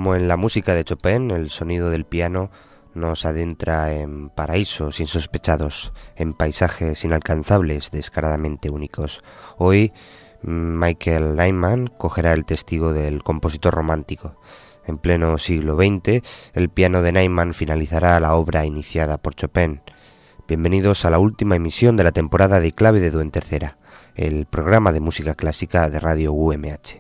Como en la música de Chopin, el sonido del piano nos adentra en paraísos insospechados, en paisajes inalcanzables, descaradamente únicos. Hoy, Michael Nyman cogerá el testigo del compositor romántico. En pleno siglo XX, el piano de Nyman finalizará la obra iniciada por Chopin. Bienvenidos a la última emisión de la temporada de Clave de Do en Tercera, el programa de música clásica de Radio UMH.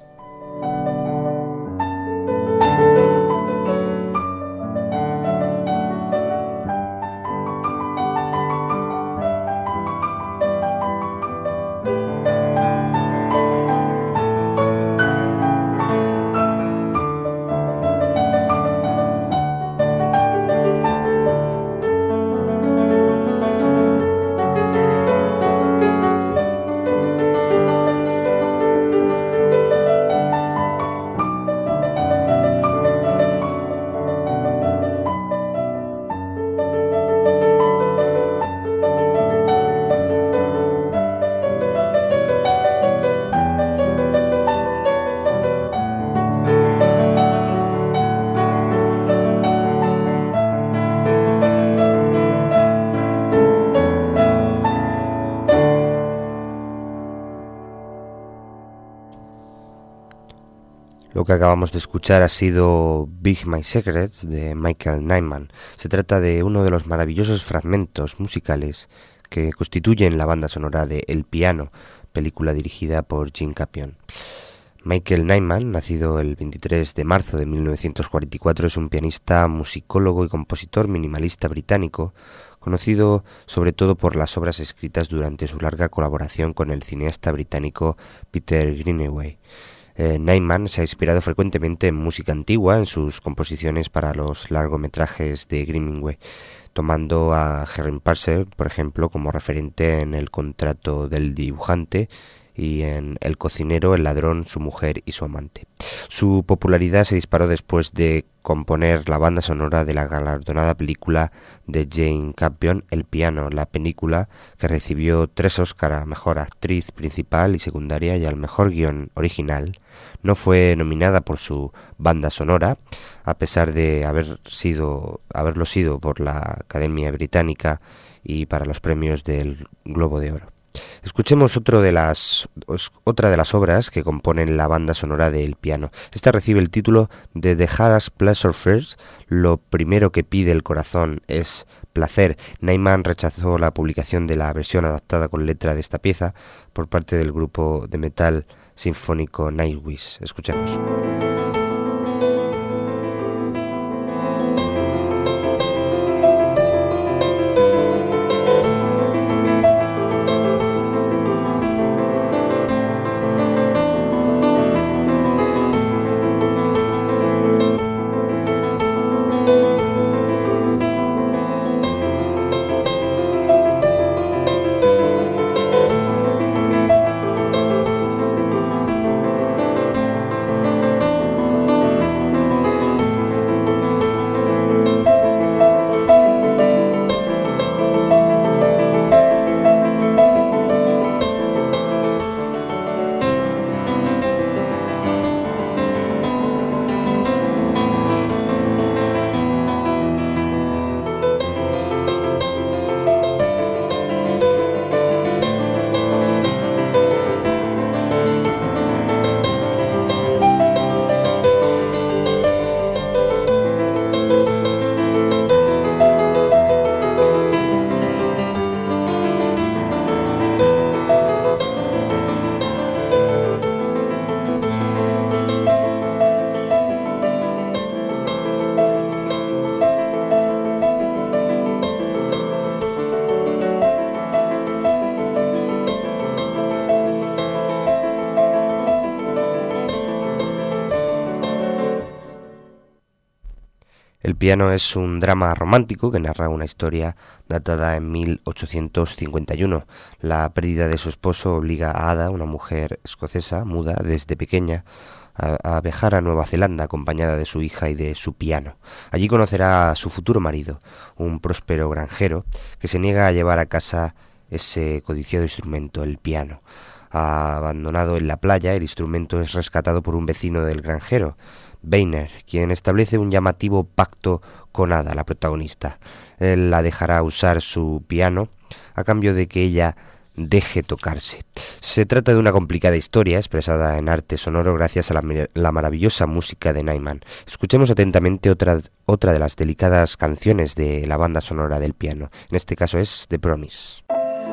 Lo que acabamos de escuchar ha sido Big My Secrets de Michael Nyman. Se trata de uno de los maravillosos fragmentos musicales que constituyen la banda sonora de El Piano, película dirigida por Jane Campion. Michael Nyman, nacido el 23 de marzo de 1944, es un pianista, musicólogo y compositor minimalista británico, conocido sobre todo por las obras escritas durante su larga colaboración con el cineasta británico Peter Greenaway. Nyman se ha inspirado frecuentemente en música antigua en sus composiciones para los largometrajes de Greenaway, tomando a Henry Purcell, por ejemplo, como referente en El contrato del dibujante y en El cocinero, el ladrón, su mujer y su amante. Su popularidad se disparó después de componer la banda sonora de la galardonada película de Jane Campion, El Piano, la película que recibió 3 Óscar a Mejor Actriz Principal y Secundaria y al Mejor Guión Original. No fue nominada por su banda sonora, a pesar de haberlo sido por la Academia Británica y para los premios del Globo de Oro. Escuchemos otra de las obras que componen la banda sonora de El Piano. Esta recibe el título de The Heart's Pleasure First. Lo primero que pide el corazón es placer. Nyman rechazó la publicación de la versión adaptada con letra de esta pieza por parte del grupo de metal sinfónico Nightwish. Escuchemos. El Piano es un drama romántico que narra una historia datada en 1851. La pérdida de su esposo obliga a Ada, una mujer escocesa, muda desde pequeña, a viajar a Nueva Zelanda acompañada de su hija y de su piano. Allí conocerá a su futuro marido, un próspero granjero que se niega a llevar a casa ese codiciado instrumento, el piano. Abandonado en la playa, el instrumento es rescatado por un vecino del granjero, Weiner, quien establece un llamativo pacto con Ada, la protagonista. Él la dejará usar su piano a cambio de que ella deje tocarse. Se trata de una complicada historia expresada en arte sonoro gracias a la maravillosa música de Nyman. Escuchemos atentamente otra de las delicadas canciones de la banda sonora del piano. En este caso es The Promise.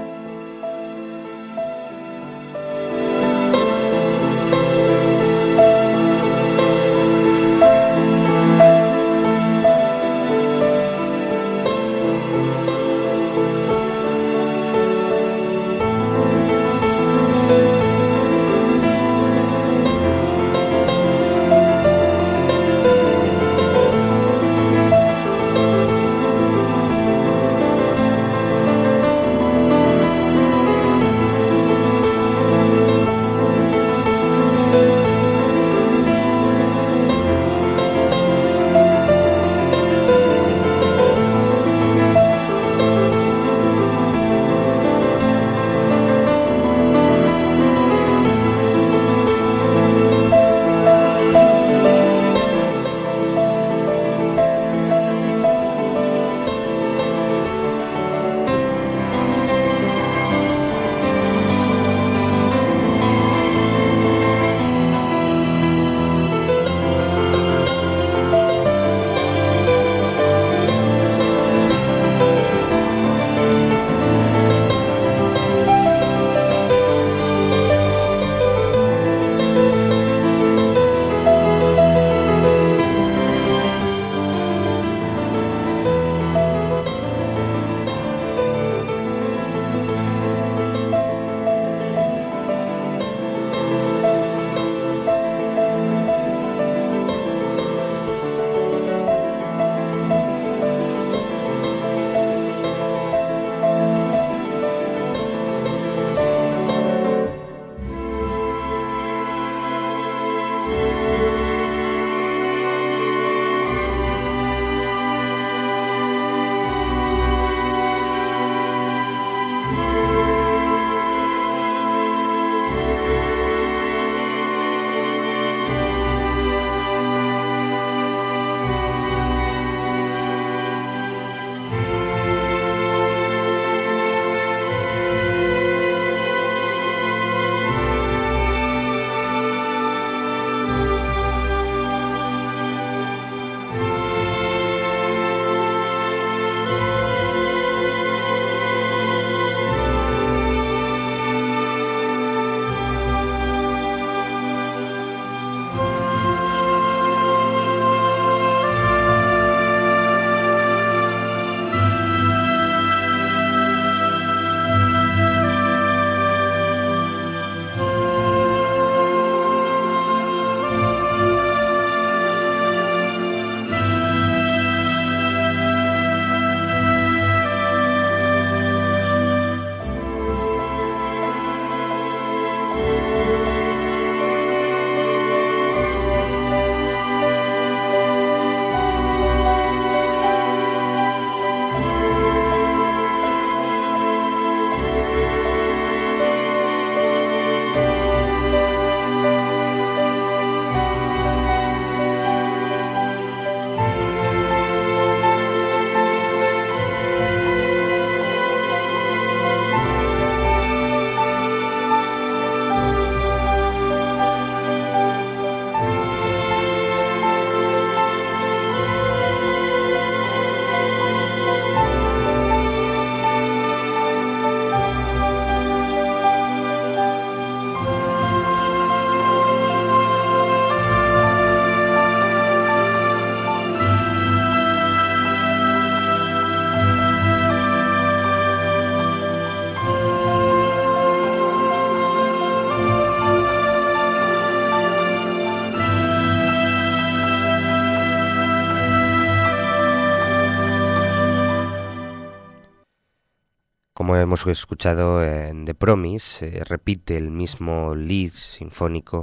Como hemos escuchado en The Promise, repite el mismo lead sinfónico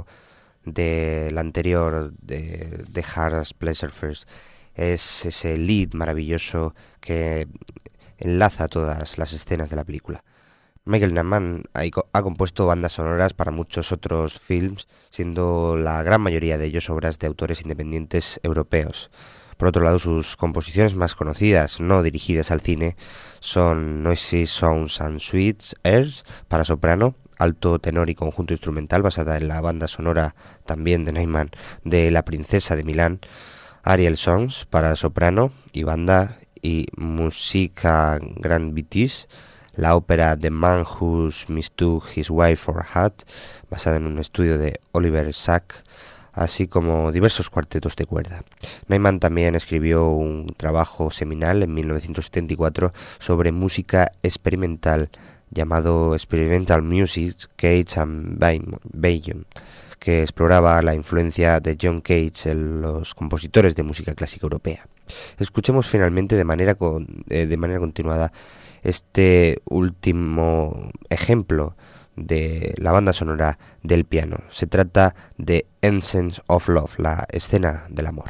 del anterior, de Heart's Pleasure First. Es ese lead maravilloso que enlaza todas las escenas de la película. Michael Nyman ha compuesto bandas sonoras para muchos otros films, siendo la gran mayoría de ellos obras de autores independientes europeos. Por otro lado, sus composiciones más conocidas, no dirigidas al cine, son Noisy Sounds and Sweet Airs para soprano, alto, tenor y conjunto instrumental, basada en la banda sonora también de Nyman de La Princesa de Milán, Ariel Songs para soprano y banda, y Musica Grand Vitis, la ópera The Man Who Mistook His Wife for a Hat, basada en un estudio de Oliver Sacks, así como diversos cuartetos de cuerda. Nyman también escribió un trabajo seminal en 1974 sobre música experimental llamado Experimental Music, Cage and Bayonne, que exploraba la influencia de John Cage en los compositores de música clásica europea. Escuchemos finalmente de manera continuada este último ejemplo de la banda sonora del piano. Se trata de Essence of Love, la escena del amor.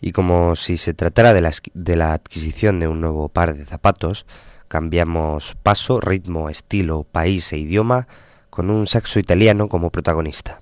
Y como si se tratara de la adquisición de un nuevo par de zapatos, cambiamos paso, ritmo, estilo, país e idioma con un saxo italiano como protagonista.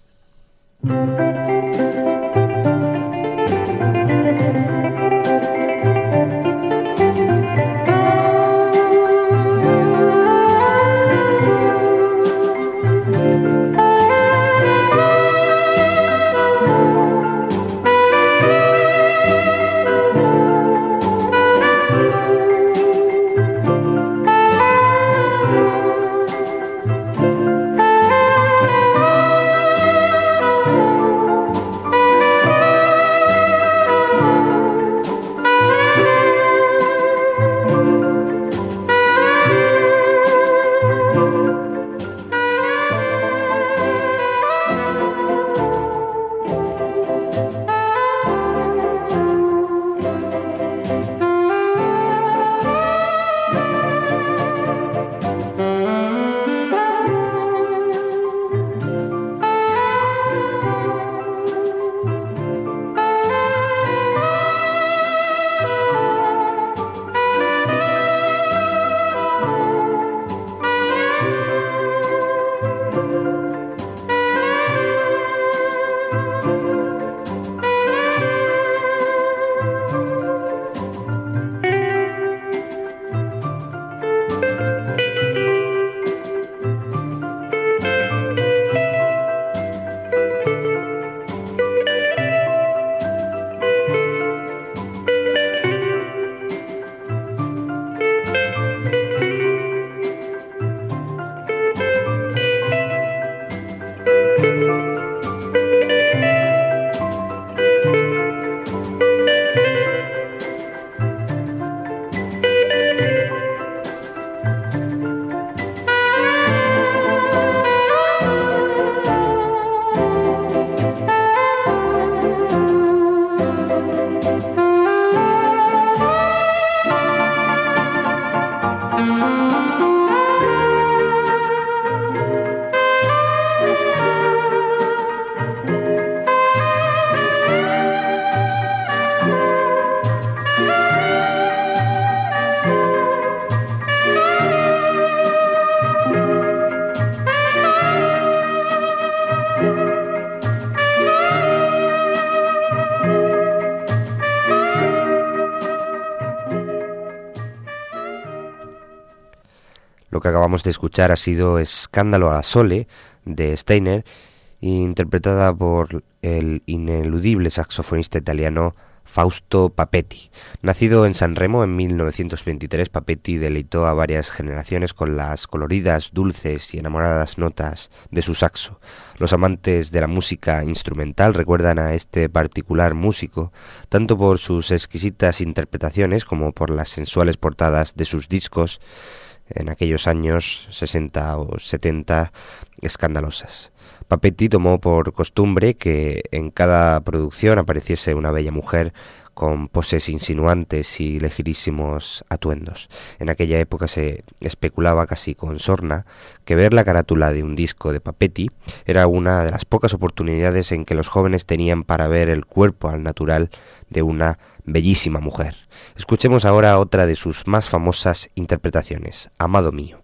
Lo que acabamos de escuchar ha sido Scandalo alla Sole de Steiner, interpretada por el ineludible saxofonista italiano Fausto Papetti. Nacido en San Remo en 1923, Papetti deleitó a varias generaciones con las coloridas, dulces y enamoradas notas de su saxo. Los amantes de la música instrumental recuerdan a este particular músico tanto por sus exquisitas interpretaciones como por las sensuales portadas de sus discos en aquellos años 60 o 70 escandalosas. Papetti tomó por costumbre que en cada producción apareciese una bella mujer con poses insinuantes y ligerísimos atuendos. En aquella época se especulaba casi con sorna que ver la carátula de un disco de Papetti era una de las pocas oportunidades en que los jóvenes tenían para ver el cuerpo al natural de una bellísima mujer. Escuchemos ahora otra de sus más famosas interpretaciones, Amado mío.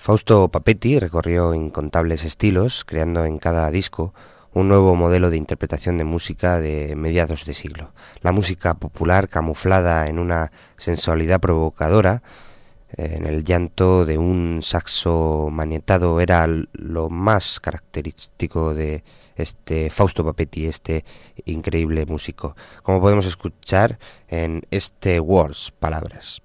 Fausto Papetti recorrió incontables estilos, creando en cada disco un nuevo modelo de interpretación de música de mediados de siglo. La música popular camuflada en una sensualidad provocadora, en el llanto de un saxo manietado, era lo más característico de este Fausto Papetti, este increíble músico, como podemos escuchar en este Words, Palabras.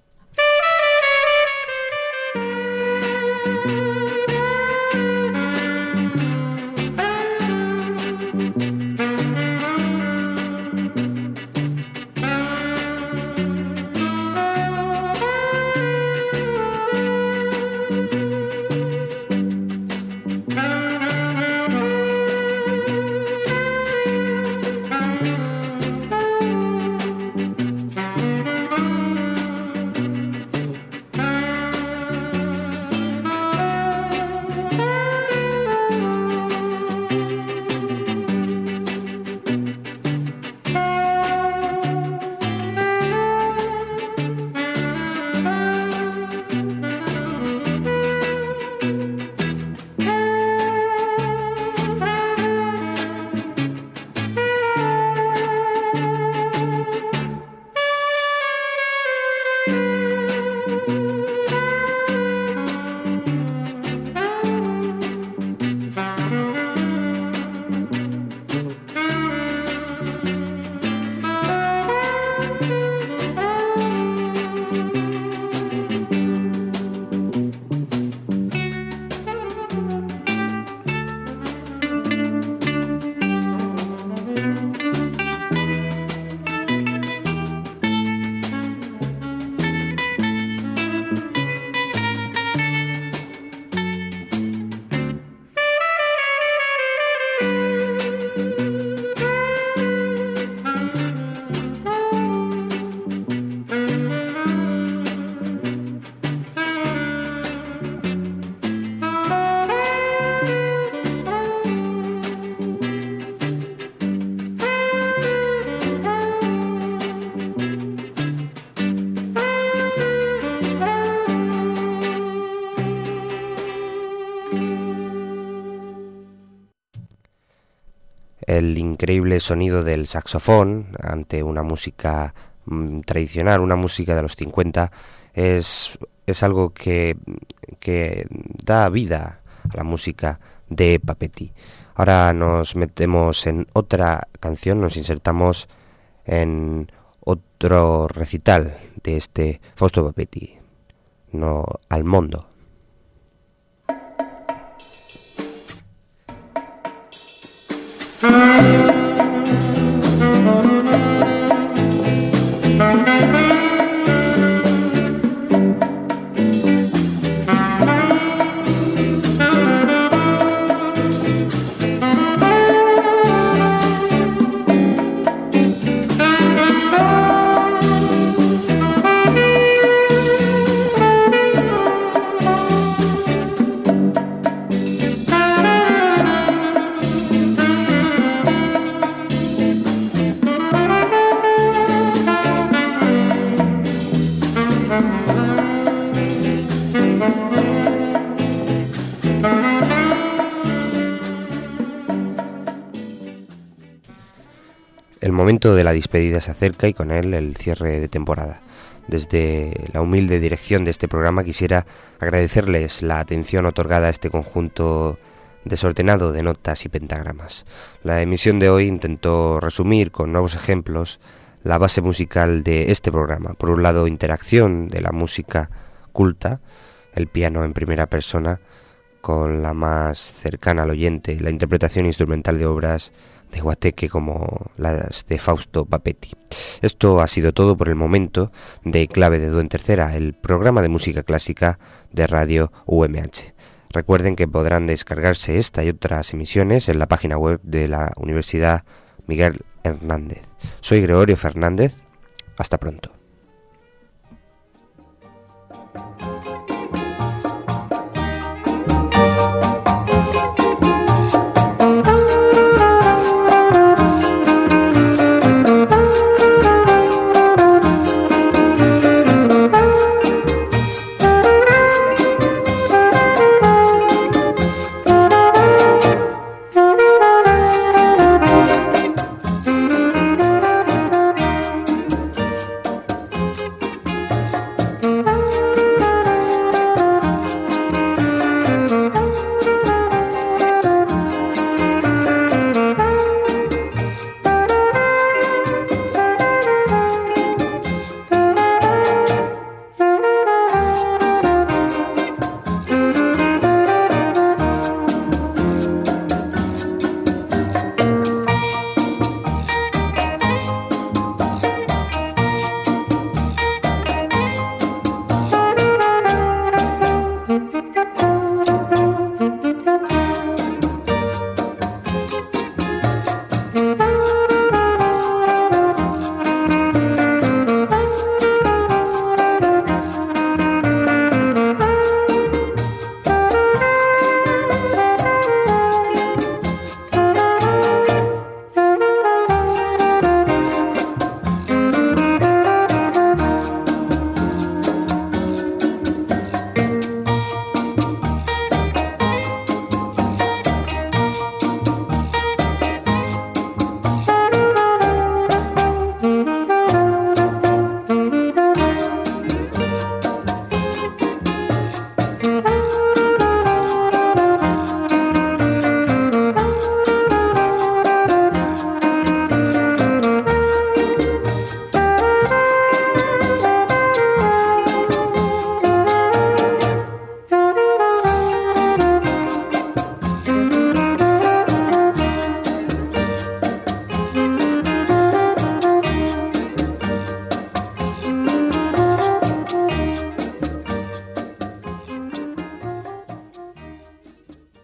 El increíble sonido del saxofón ante una música tradicional, una música de los 50, es algo que da vida a la música de Papetti. Ahora nos metemos en otra canción, nos insertamos en otro recital de este Fausto Papetti, no al mondo. El momento de la despedida se acerca y con él el cierre de temporada. Desde la humilde dirección de este programa quisiera agradecerles la atención otorgada a este conjunto desordenado de notas y pentagramas. La emisión de hoy intentó resumir con nuevos ejemplos la base musical de este programa. Por un lado, interacción de la música culta, el piano en primera persona, con la más cercana al oyente, la interpretación instrumental de obras de Guateque como las de Fausto Papetti. Esto ha sido todo por el momento de Clave de Do en Tercera, el programa de música clásica de Radio UMH. Recuerden que podrán descargarse esta y otras emisiones en la página web de la Universidad Miguel Hernández. Soy Gregorio Fernández. Hasta pronto.